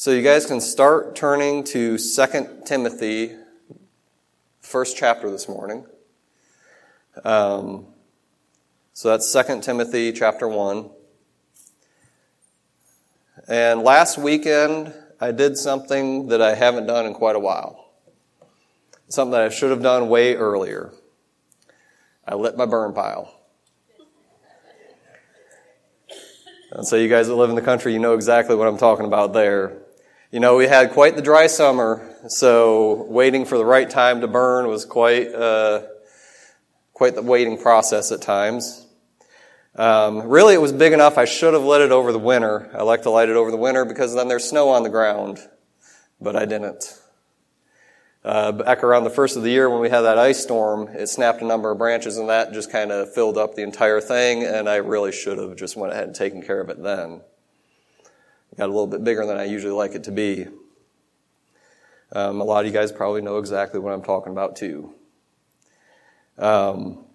So you guys can start turning to 2 Timothy, first chapter this morning. So that's 2 Timothy chapter 1. And last weekend, I did something that I haven't done in quite a while. Something that I should have done way earlier. I lit my burn pile. And so you guys that live in the country, you know exactly what I'm talking about there. You know, we had quite the dry summer, so waiting for the right time to burn was quite the waiting process at times. Really, it was big enough I should have lit it over the winter. I like to light it over the winter because then there's snow on the ground, but I didn't. Back around the first of the year when we had that ice storm, it snapped a number of branches and that just kind of filled up the entire thing, and I really should have just went ahead and taken care of it then. Got a little bit bigger than I usually like it to be. A lot of you guys probably know exactly what I'm talking about too. So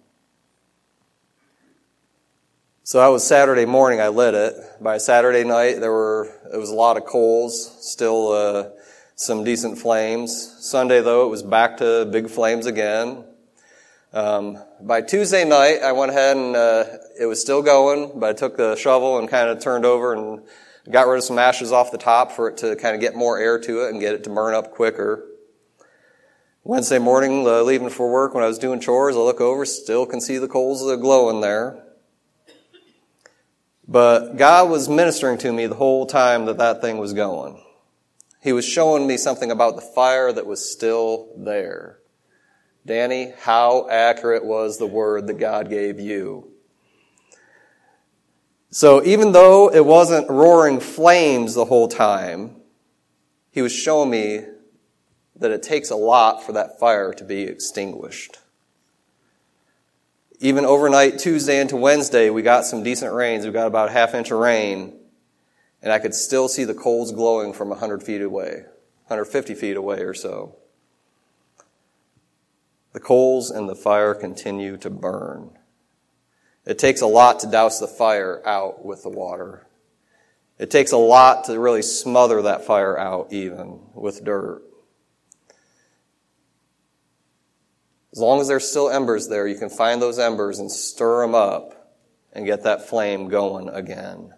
that was Saturday morning I lit it. By Saturday night it was a lot of coals, still some decent flames. Sunday though, it was back to big flames again. By Tuesday night I went ahead and it was still going, but I took the shovel and kind of turned over and got rid of some ashes off the top for it to kind of get more air to it and get it to burn up quicker. Wednesday morning, leaving for work, when I was doing chores, I look over, still can see the coals glowing there. But God was ministering to me the whole time that thing was going. He was showing me something about the fire that was still there. Danny, how accurate was the word that God gave you? So even though it wasn't roaring flames the whole time, he was showing me that it takes a lot for that fire to be extinguished. Even overnight, Tuesday into Wednesday, we got some decent rains. We got about a half-inch of rain, and I could still see the coals glowing from 100 feet away, 150 feet away or so. The coals and the fire continue to burn. It takes a lot to douse the fire out with the water. It takes a lot to really smother that fire out even with dirt. As long as there's still embers there, you can find those embers and stir them up and get that flame going again.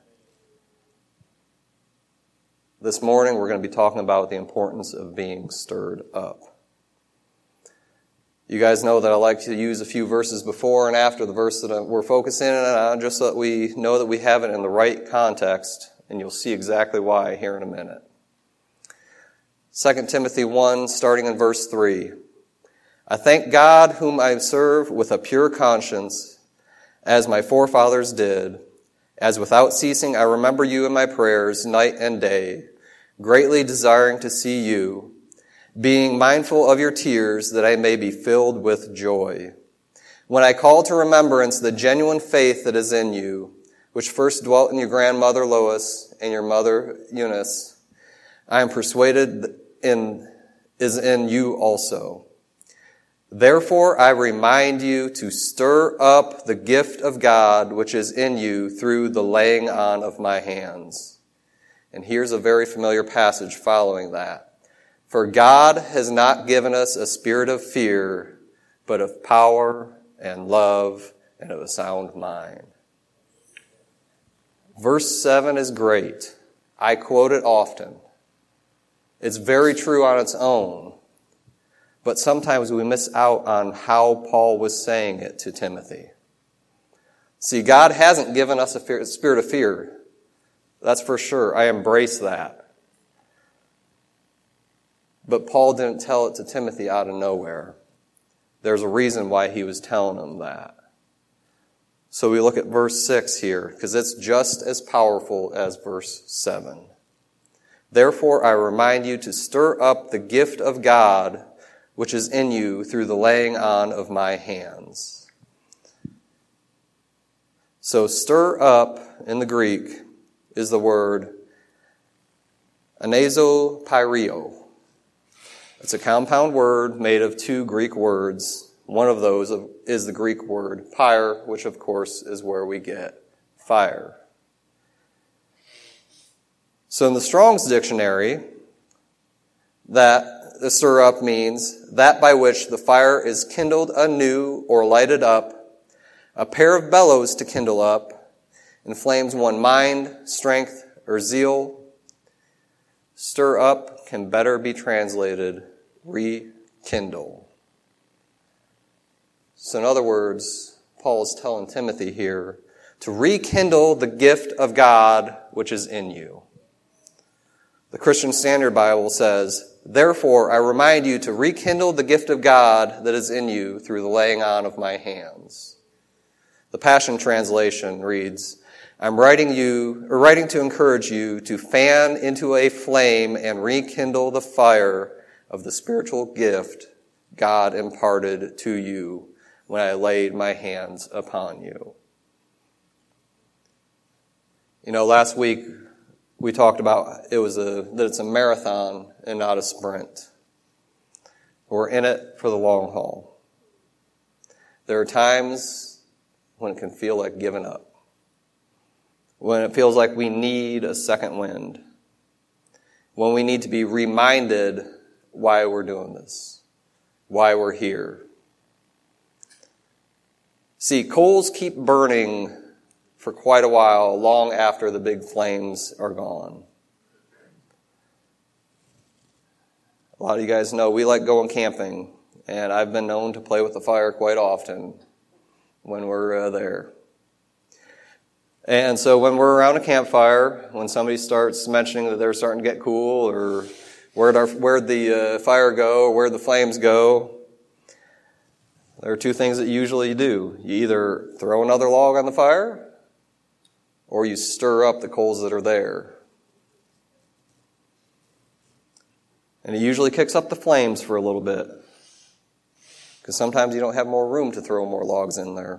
This morning we're going to be talking about the importance of being stirred up. You guys know that I like to use a few verses before and after the verse that we're focusing on, just so that we know that we have it in the right context, and you'll see exactly why here in a minute. 2 Timothy 1, starting in verse 3. I thank God whom I serve with a pure conscience, as my forefathers did, as without ceasing I remember you in my prayers night and day, greatly desiring to see you, being mindful of your tears, that I may be filled with joy. When I call to remembrance the genuine faith that is in you, which first dwelt in your grandmother Lois and your mother Eunice, I am persuaded is in you also. Therefore I remind you to stir up the gift of God which is in you through the laying on of my hands. And here's a very familiar passage following that. For God has not given us a spirit of fear, but of power and love and of a sound mind. Verse 7 is great. I quote it often. It's very true on its own, but sometimes we miss out on how Paul was saying it to Timothy. See, God hasn't given us a spirit of fear. That's for sure. I embrace that. But Paul didn't tell it to Timothy out of nowhere. There's a reason why he was telling him that. So we look at verse 6 here, because it's just as powerful as verse 7. Therefore I remind you to stir up the gift of God which is in you through the laying on of my hands. So stir up in the Greek is the word anazopyrio. It's a compound word made of two Greek words. One of those is the Greek word pyre, which of course is where we get fire. So in the Strong's Dictionary, that the stir up means that by which the fire is kindled anew or lighted up, a pair of bellows to kindle up, inflames one mind, strength, or zeal. Stir up can better be translated rekindle. So in other words, Paul is telling Timothy here to rekindle the gift of God which is in you. The Christian Standard Bible says, "Therefore I remind you to rekindle the gift of God that is in you through the laying on of my hands." The Passion Translation reads, "I'm writing to encourage you to fan into a flame and rekindle the fire of the spiritual gift God imparted to you when I laid my hands upon you." Last week we talked about that it's a marathon and not a sprint. We're in it for the long haul. There are times when it can feel like giving up, when it feels like we need a second wind, when we need to be reminded why we're doing this, why we're here. See, coals keep burning for quite a while, long after the big flames are gone. A lot of you guys know we like going camping, and I've been known to play with the fire quite often when we're there. And so when we're around a campfire, when somebody starts mentioning that they're starting to get cool, or where'd the fire go, or where'd the flames go, there are two things that you usually do. You either throw another log on the fire, or you stir up the coals that are there. And it usually kicks up the flames for a little bit, because sometimes you don't have more room to throw more logs in there.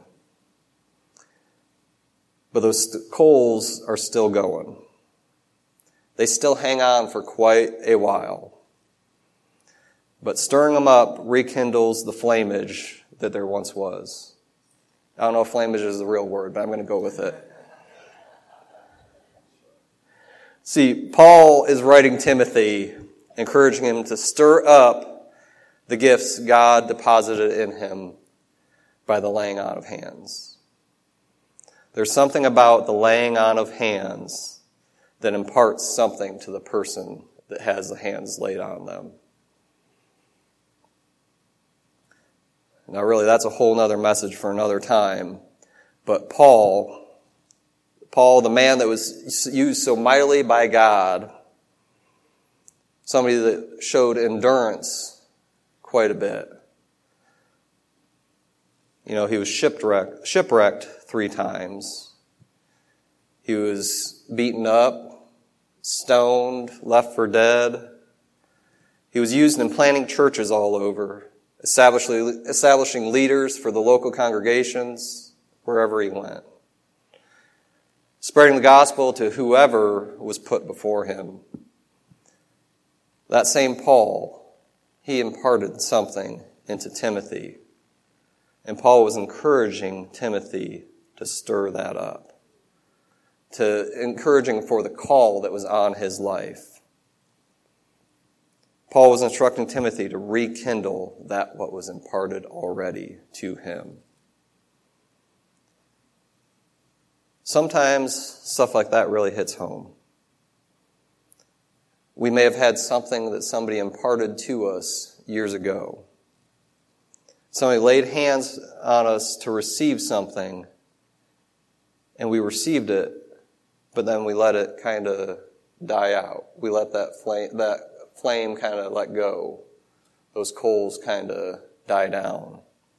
But those coals are still going. They still hang on for quite a while. But stirring them up rekindles the flamage that there once was. I don't know if flamage is the real word, but I'm going to go with it. See, Paul is writing Timothy, encouraging him to stir up the gifts God deposited in him by the laying on of hands. There's something about the laying on of hands that imparts something to the person that has the hands laid on them. Now really, that's a whole other message for another time. But Paul, the man that was used so mightily by God, somebody that showed endurance quite a bit. He was shipwrecked 3 times. He was beaten up, stoned, left for dead. He was used in planting churches all over, establishing leaders for the local congregations wherever he went, spreading the gospel to whoever was put before him. That same Paul, he imparted something into Timothy. And Paul was encouraging Timothy to stir that up, encouraging for the call that was on his life. Paul was instructing Timothy to rekindle that what was imparted already to him. Sometimes stuff like that really hits home. We may have had something that somebody imparted to us years ago. Somebody laid hands on us to receive something, and we received it, but then we let it kind of die out. We let that flame kind of let go. Those coals kind of die down.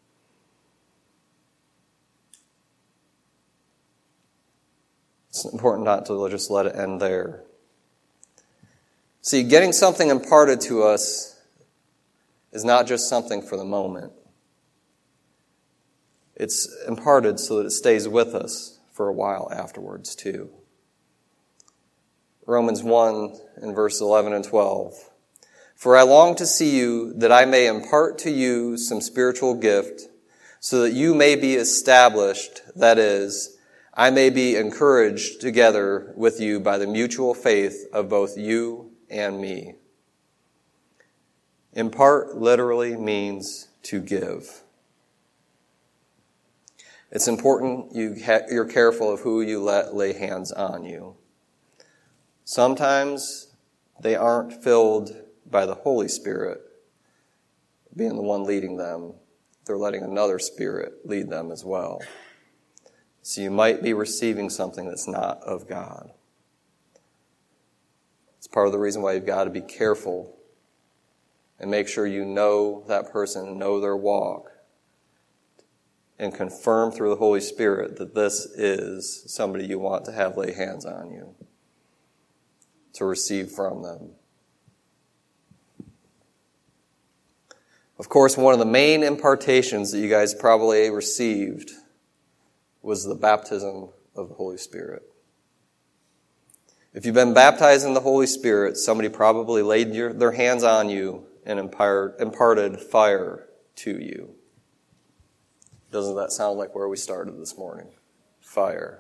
It's important not to just let it end there. See, getting something imparted to us is not just something for the moment. It's imparted so that it stays with us for a while afterwards, too. Romans 1 in verse 11 and 12. "For I long to see you, that I may impart to you some spiritual gift, so that you may be established, that is, I may be encouraged together with you by the mutual faith of both you and me. Impart literally means to give. It's important you're careful of who you let lay hands on you. Sometimes they aren't filled by the Holy Spirit being the one leading them. They're letting another spirit lead them as well. So you might be receiving something that's not of God. It's part of the reason why you've got to be careful and make sure you know that person, know their walk, and confirm through the Holy Spirit that this is somebody you want to have lay hands on you, to receive from them. Of course, one of the main impartations that you guys probably received was the baptism of the Holy Spirit. If you've been baptized in the Holy Spirit, somebody probably laid their hands on you and imparted fire to you. Doesn't that sound like where we started this morning? Fire.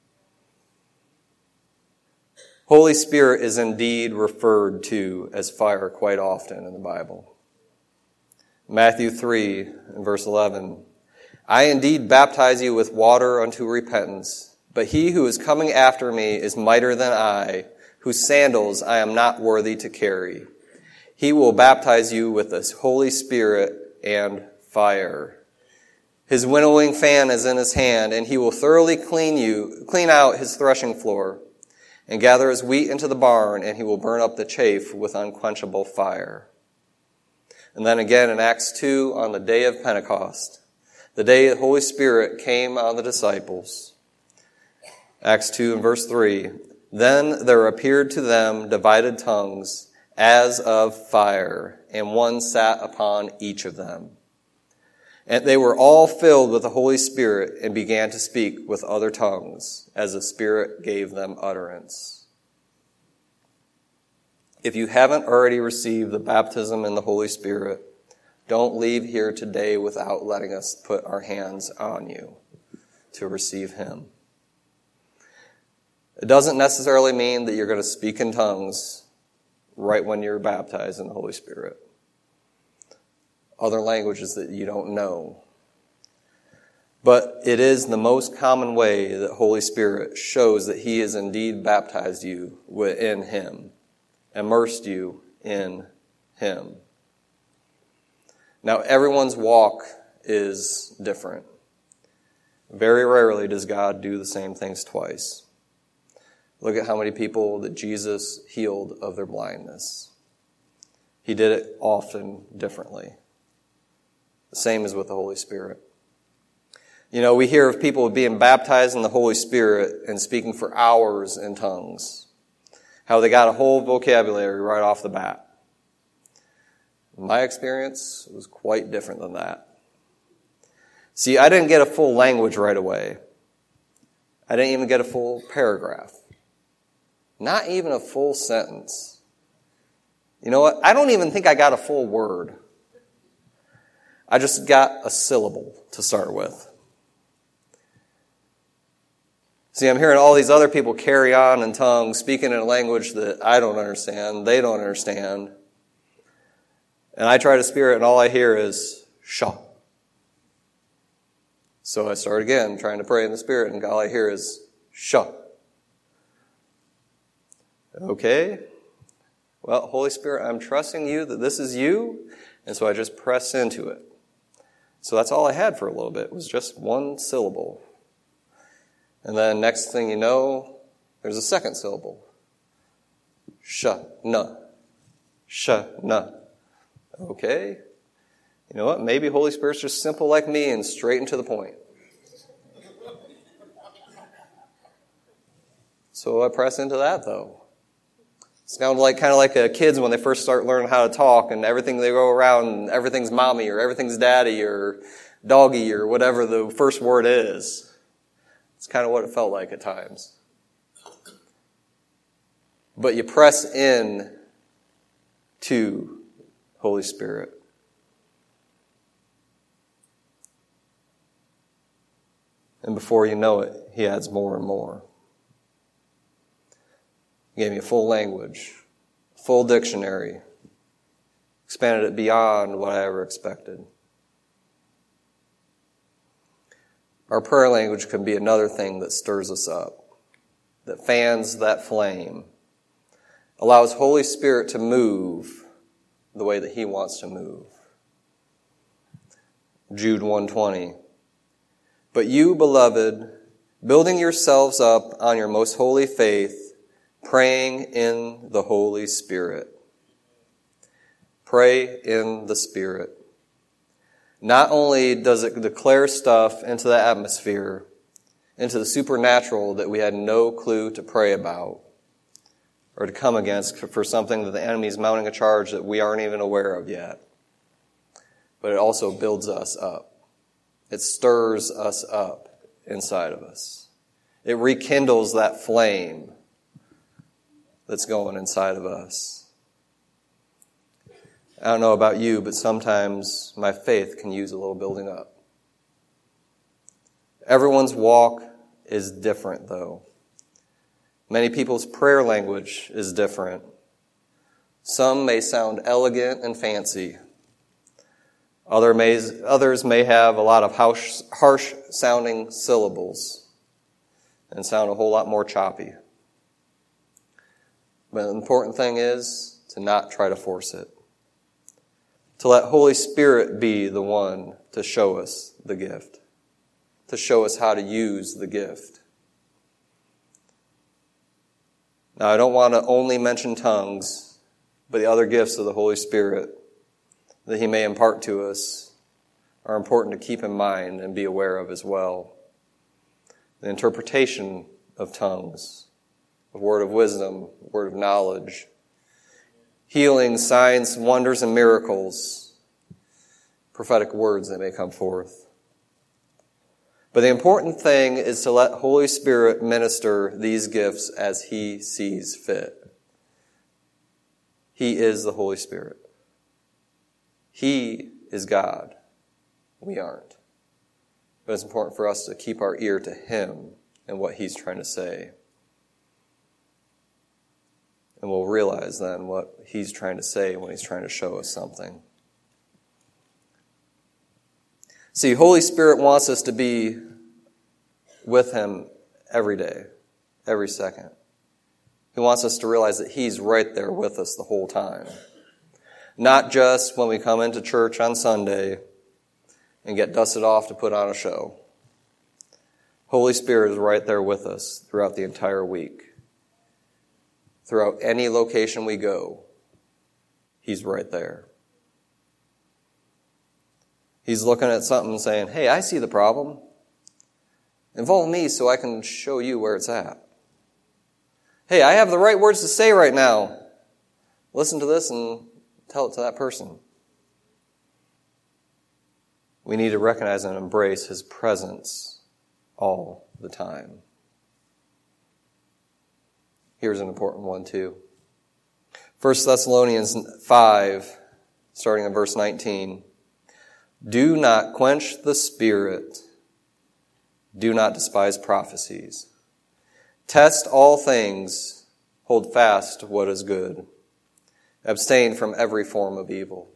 Holy Spirit is indeed referred to as fire quite often in the Bible. Matthew 3, and verse 11. I indeed baptize you with water unto repentance, but he who is coming after me is mightier than I, whose sandals I am not worthy to carry. He will baptize you with the Holy Spirit and fire. His winnowing fan is in his hand, and he will thoroughly clean out his threshing floor, and gather his wheat into the barn, and he will burn up the chaff with unquenchable fire. And then again in Acts 2, on the day of Pentecost, the day the Holy Spirit came on the disciples. Acts 2 and verse 3, Then there appeared to them divided tongues as of fire, and one sat upon each of them. And they were all filled with the Holy Spirit and began to speak with other tongues as the Spirit gave them utterance. If you haven't already received the baptism in the Holy Spirit, don't leave here today without letting us put our hands on you to receive Him. It doesn't necessarily mean that you're going to speak in tongues right when you're baptized in the Holy Spirit. Other languages that you don't know. But it is the most common way that Holy Spirit shows that He has indeed baptized you in Him, immersed you in Him. Now, everyone's walk is different. Very rarely does God do the same things twice. Look at how many people that Jesus healed of their blindness. He did it often differently. The same as with the Holy Spirit. You know, we hear of people being baptized in the Holy Spirit and speaking for hours in tongues. How they got a whole vocabulary right off the bat. My experience was quite different than that. See, I didn't get a full language right away. I didn't even get a full paragraph. Not even a full sentence. You know what? I don't even think I got a full word. I just got a syllable to start with. See, I'm hearing all these other people carry on in tongues, speaking in a language that I don't understand, they don't understand. And I try to speak, and all I hear is, Shah. So I start again, trying to pray in the Spirit, and all I hear is, Shah. Okay. Well, Holy Spirit, I'm trusting you that this is you, and so I just press into it. So that's all I had for a little bit, was just one syllable. And then next thing you know, there's a second syllable. Shah-na. Shah-na. Okay. You know what? Maybe Holy Spirit's just simple like me and straight and to the point. So I press into that, though. It's kind of like kids when they first start learning how to talk and everything they go around, and everything's mommy or everything's daddy or doggy or whatever the first word is. It's kind of what it felt like at times. But you press in to Holy Spirit. And before you know it, he adds more and more. He gave me a full language, full dictionary, expanded it beyond what I ever expected. Our prayer language can be another thing that stirs us up, that fans that flame, allows Holy Spirit to move the way that he wants to move. Jude 1:20. But you, beloved, building yourselves up on your most holy faith, praying in the Holy Spirit. Pray in the Spirit. Not only does it declare stuff into the atmosphere, into the supernatural that we had no clue to pray about or to come against for something that the enemy is mounting a charge that we aren't even aware of yet, but it also builds us up. It stirs us up inside of us. It rekindles that flame that's going inside of us. I don't know about you, but sometimes my faith can use a little building up. Everyone's walk is different, though. Many people's prayer language is different. Some may sound elegant and fancy. Others may have a lot of harsh-sounding syllables and sound a whole lot more choppy. But the important thing is to not try to force it. To let Holy Spirit be the one to show us the gift, to show us how to use the gift. Now, I don't want to only mention tongues, but the other gifts of the Holy Spirit that he may impart to us are important to keep in mind and be aware of as well. The interpretation of tongues, a word of wisdom, a word of knowledge, healing, signs, wonders, and miracles, prophetic words that may come forth. But the important thing is to let Holy Spirit minister these gifts as he sees fit. He is the Holy Spirit. He is God. We aren't. But it's important for us to keep our ear to him and what he's trying to say. And we'll realize then what he's trying to say when he's trying to show us something. See, Holy Spirit wants us to be with him every day, every second. He wants us to realize that he's right there with us the whole time. Not just when we come into church on Sunday and get dusted off to put on a show. Holy Spirit is right there with us throughout the entire week. Throughout any location we go, he's right there. He's looking at something and saying, hey, I see the problem. Involve me so I can show you where it's at. Hey, I have the right words to say right now. Listen to this and tell it to that person. We need to recognize and embrace his presence all the time. Here's an important one too. 1 Thessalonians 5, starting in verse 19. Do not quench the spirit. Do not despise prophecies. Test all things. Hold fast to what is good. Abstain from every form of evil.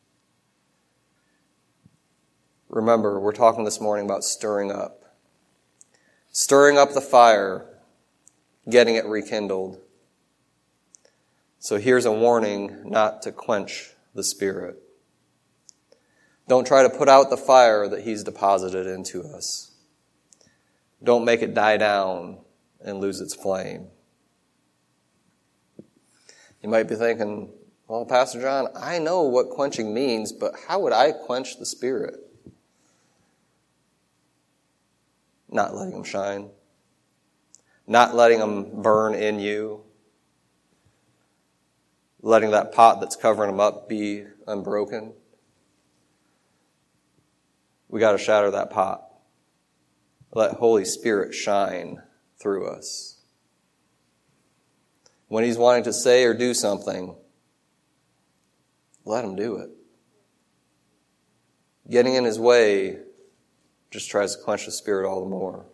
Remember, we're talking this morning about stirring up. Stirring up the fire, getting it rekindled. So here's a warning not to quench the Spirit. Don't try to put out the fire that he's deposited into us. Don't make it die down and lose its flame. You might be thinking, well, Pastor John, I know what quenching means, but how would I quench the Spirit? Not letting him shine. Not letting him burn in you. Letting that pot that's covering him up be unbroken. We got to shatter that pot. Let Holy Spirit shine through us. When he's wanting to say or do something, let him do it. Getting in his way just tries to quench the Spirit all the more.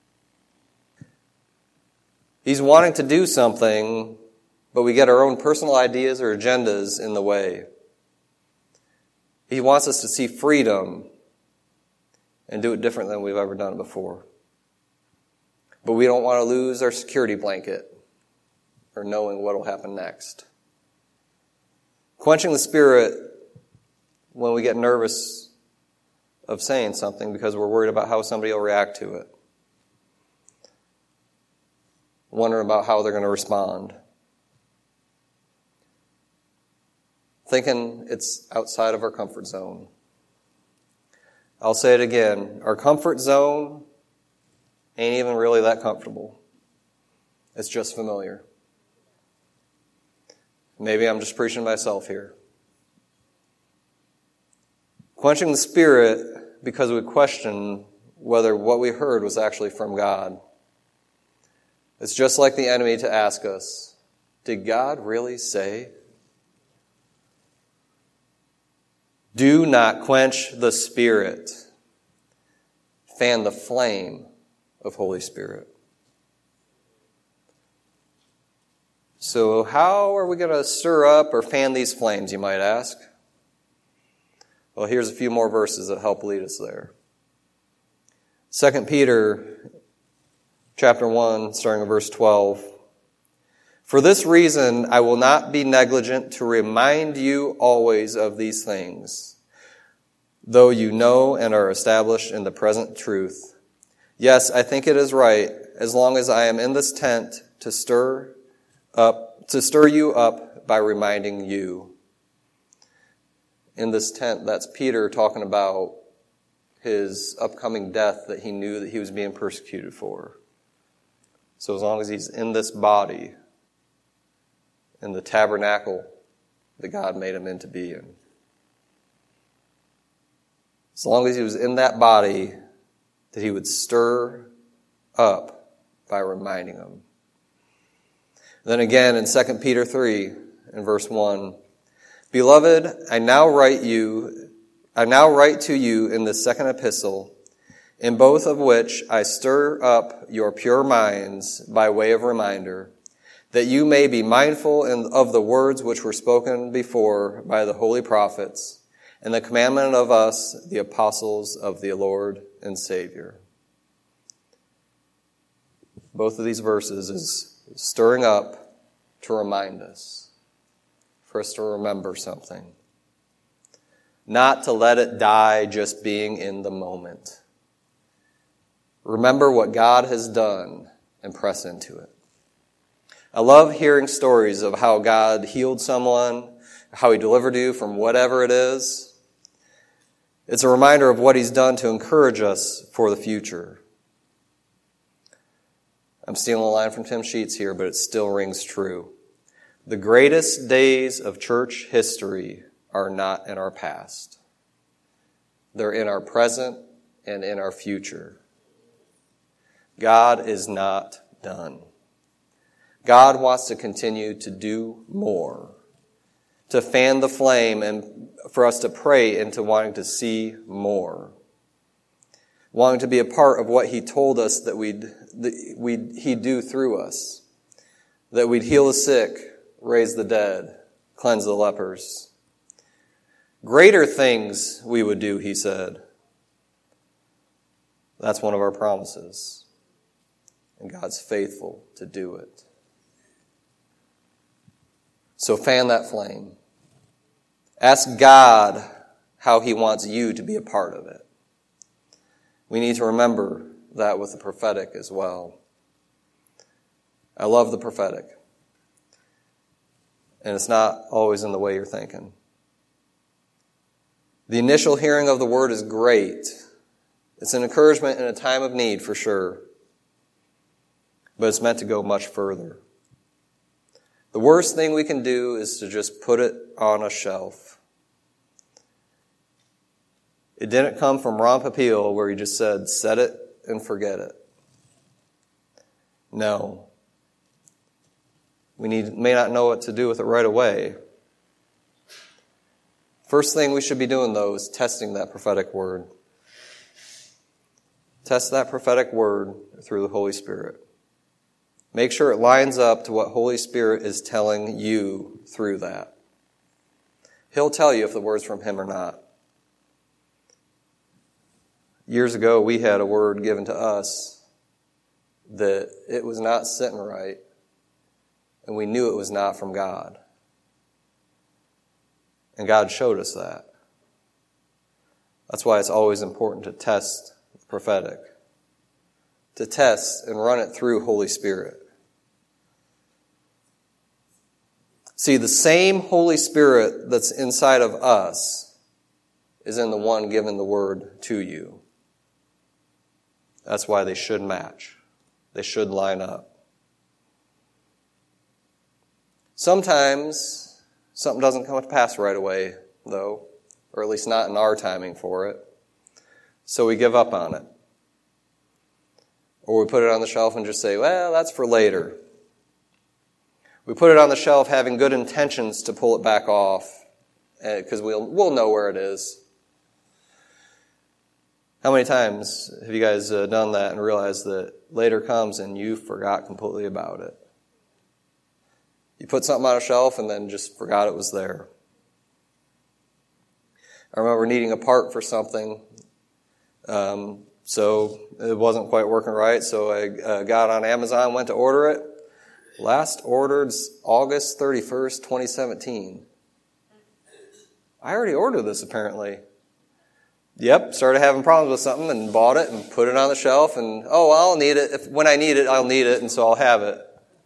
He's wanting to do something, but we get our own personal ideas or agendas in the way. He wants us to see freedom and do it different than we've ever done it before. But we don't want to lose our security blanket or knowing what will happen next. Quenching the Spirit when we get nervous of saying something because we're worried about how somebody will react to it. Wondering about how they're going to respond. Thinking it's outside of our comfort zone. I'll say it again. Our comfort zone ain't even really that comfortable. It's just familiar. Maybe I'm just preaching to myself here. Quenching the Spirit because we question whether what we heard was actually from God. It's just like the enemy to ask us, did God really say? Do not quench the Spirit. Fan the flame of Holy Spirit. So how are we going to stir up or fan these flames, you might ask? Well, here's a few more verses that help lead us there. 2 Peter chapter 1, starting at verse 12. For this reason, I will not be negligent to remind you always of these things, though you know and are established in the present truth. Yes, I think it is right, as long as I am in this tent, to stir you up by reminding you. In this tent, that's Peter talking about his upcoming death that he knew that he was being persecuted for. So as long as he's in this body, in the tabernacle that God made him into be in. As long as he was in that body, that he would stir up by reminding them. Then again in 2 Peter 3, in verse 1, Beloved, I now write to you in the second epistle, in both of which I stir up your pure minds by way of reminder, that you may be mindful of the words which were spoken before by the holy prophets, and the commandment of us, the apostles of the Lord and Savior. Both of these verses is stirring up to remind us, for us to remember something. Not to let it die just being in the moment. Remember what God has done and press into it. I love hearing stories of how God healed someone, how he delivered you from whatever it is. It's a reminder of what he's done to encourage us for the future. I'm stealing a line from Tim Sheets here, but it still rings true. The greatest days of church history are not in our past. They're in our present and in our future. God is not done. God wants to continue to do more, to fan the flame and for us to pray into wanting to see more, wanting to be a part of what he told us that he'd do through us, that we'd heal the sick, raise the dead, cleanse the lepers. Greater things we would do, he said. That's one of our promises. And God's faithful to do it. So fan that flame. Ask God how he wants you to be a part of it. We need to remember that with the prophetic as well. I love the prophetic. And it's not always in the way you're thinking. The initial hearing of the word is great. It's an encouragement in a time of need for sure. But it's meant to go much further. The worst thing we can do is to just put it on a shelf. It didn't come from Ron Popeil where he just said, set it and forget it. No. We may not know what to do with it right away. First thing we should be doing, though, is testing that prophetic word. Test that prophetic word through the Holy Spirit. Make sure it lines up to what Holy Spirit is telling you through that. He'll tell you if the word's from him or not. Years ago, we had a word given to us that it was not sitting right, and we knew it was not from God. And God showed us that. That's why it's always important to test the prophetic. To test and run it through Holy Spirit. See, the same Holy Spirit that's inside of us is in the one giving the word to you. That's why they should match. They should line up. Sometimes something doesn't come to pass right away, though, or at least not in our timing for it. So we give up on it. Or we put it on the shelf and just say, well, that's for later. We put it on the shelf having good intentions to pull it back off because we'll know where it is. How many times have you guys done that and realized that later comes and you forgot completely about it? You put something on a shelf and then just forgot it was there. I remember needing a part for something, so it wasn't quite working right, so I got on Amazon, went to order it. Last ordered August 31st, 2017. I already ordered this, apparently. Yep, started having problems with something and bought it and put it on the shelf and, I'll need it. When I need it, I'll need it, and so I'll have it.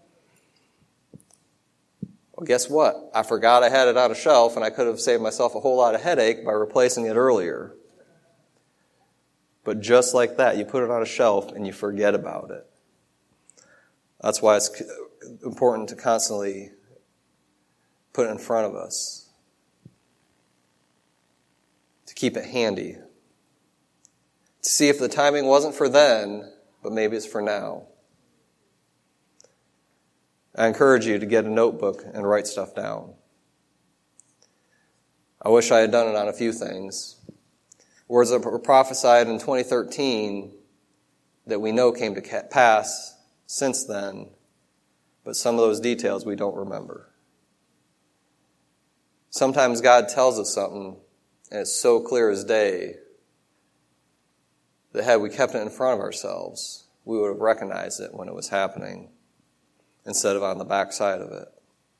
Well, guess what? I forgot I had it on a shelf, and I could have saved myself a whole lot of headache by replacing it earlier. But just like that, you put it on a shelf and you forget about it. That's why it's important to constantly put it in front of us. To keep it handy. To see if the timing wasn't for then, but maybe it's for now. I encourage you to get a notebook and write stuff down. I wish I had done it on a few things. Words that were prophesied in 2013 that we know came to pass since then, but some of those details we don't remember. Sometimes God tells us something, and it's so clear as day that had we kept it in front of ourselves, we would have recognized it when it was happening instead of on the back side of it.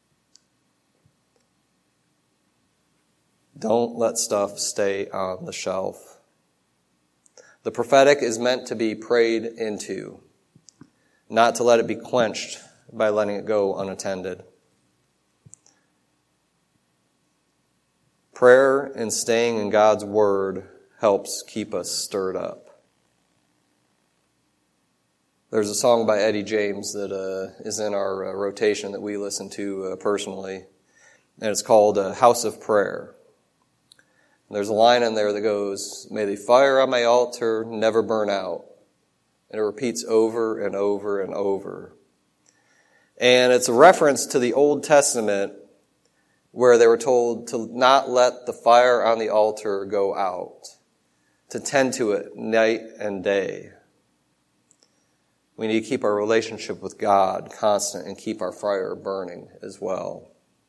Don't let stuff stay on the shelf. The prophetic is meant to be prayed into, not to let it be quenched by letting it go unattended. Prayer and staying in God's Word helps keep us stirred up. There's a song by Eddie James that is in our rotation that we listen to personally, and it's called House of Prayer. There's a line in there that goes, "May the fire on my altar never burn out." And it repeats over and over and over. And it's a reference to the Old Testament where they were told to not let the fire on the altar go out, to tend to it night and day. We need to keep our relationship with God constant and keep our fire burning as well.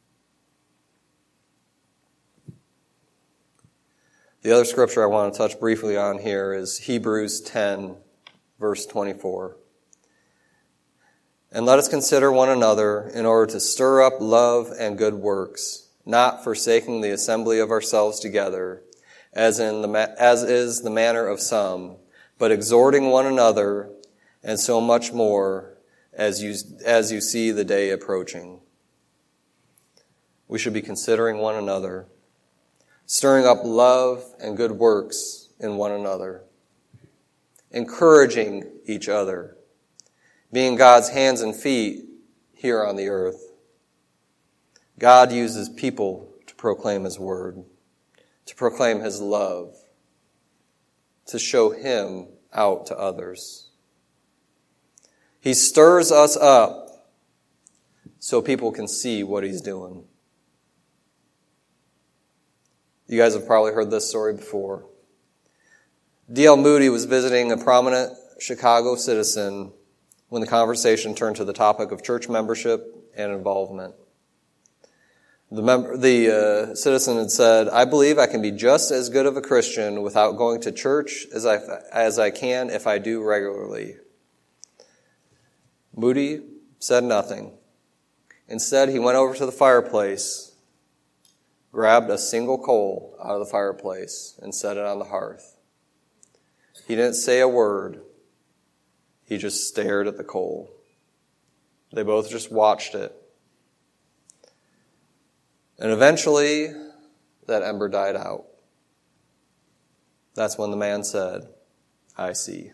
The other scripture I want to touch briefly on here is Hebrews 10, verse 24. "And let us consider one another in order to stir up love and good works, not forsaking the assembly of ourselves together, as is the manner of some, but exhorting one another, and so much more as you see the day approaching." We should be considering one another, stirring up love and good works in one another, encouraging each other, being God's hands and feet here on the earth. God uses people to proclaim His word, to proclaim His love, to show Him out to others. He stirs us up so people can see what He's doing. You guys have probably heard this story before. D.L. Moody was visiting a prominent Chicago citizen when the conversation turned to the topic of church membership and involvement. The citizen had said, "I believe I can be just as good of a Christian without going to church as I can if I do regularly." Moody said nothing. Instead, he went over to the fireplace, grabbed a single coal out of the fireplace, and set it on the hearth. He didn't say a word. He just stared at the coal. They both just watched it. And eventually, that ember died out. That's when the man said, "I see."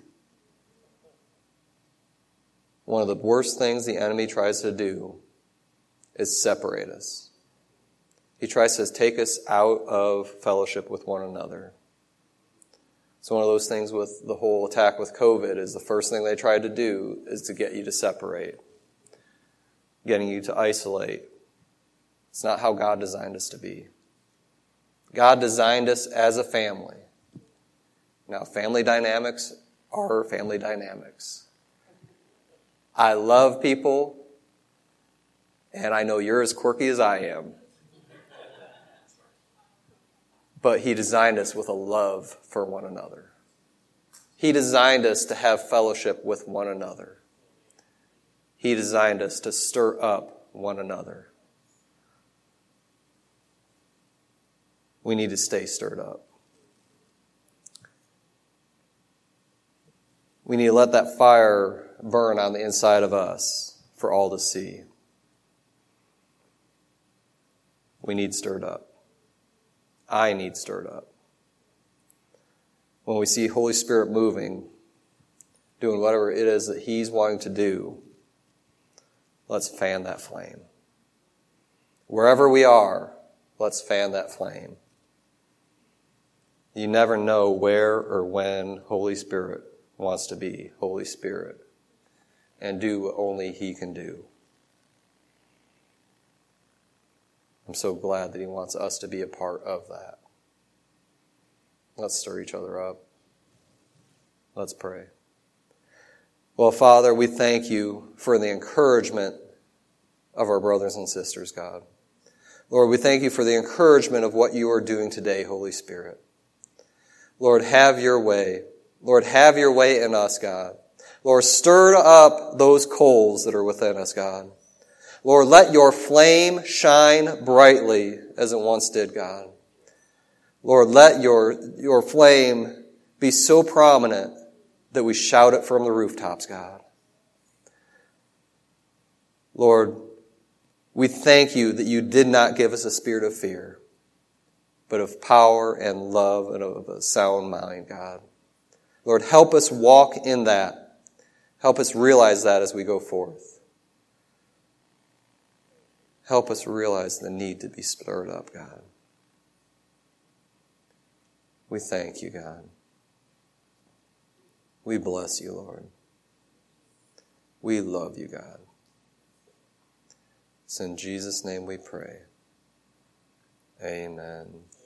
One of the worst things the enemy tries to do is separate us. He tries to take us out of fellowship with one another. So one of those things with the whole attack with COVID is the first thing they tried to do is to get you to separate, getting you to isolate. It's not how God designed us to be. God designed us as a family. Now, family dynamics are family dynamics. I love people, and I know you're as quirky as I am. But He designed us with a love for one another. He designed us to have fellowship with one another. He designed us to stir up one another. We need to stay stirred up. We need to let that fire burn on the inside of us for all to see. We need stirred up. I need stirred up. When we see Holy Spirit moving, doing whatever it is that He's wanting to do, let's fan that flame. Wherever we are, let's fan that flame. You never know where or when Holy Spirit wants to be Holy Spirit and do what only He can do. I'm so glad that He wants us to be a part of that. Let's stir each other up. Let's pray. Well, Father, we thank You for the encouragement of our brothers and sisters, God. Lord, we thank You for the encouragement of what You are doing today, Holy Spirit. Lord, have Your way. Lord, have Your way in us, God. Lord, stir up those coals that are within us, God. Lord, let Your flame shine brightly as it once did, God. Lord, let your flame be so prominent that we shout it from the rooftops, God. Lord, we thank You that You did not give us a spirit of fear, but of power and love and of a sound mind, God. Lord, help us walk in that. Help us realize that as we go forth. Help us realize the need to be stirred up, God. We thank You, God. We bless You, Lord. We love You, God. It's in Jesus' name we pray. Amen.